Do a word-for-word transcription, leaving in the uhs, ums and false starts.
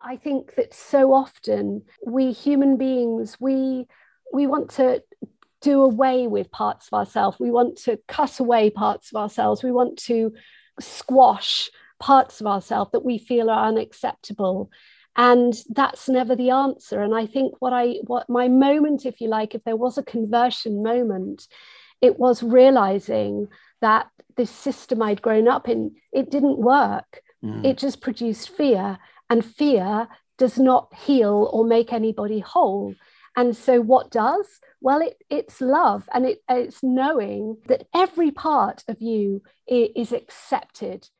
I think that so often we human beings, we we want to do away with parts of ourselves. We want to cut away parts of ourselves. We want to squash parts of ourselves that we feel are unacceptable. And that's never the answer. And I think what I what my moment, if you like, if there was a conversion moment, it was realizing that this system I'd grown up in, it didn't work. Mm. It just produced fear, and fear does not heal or make anybody whole. And so what does? Well, it, it's love, and it, it's knowing that every part of you is accepted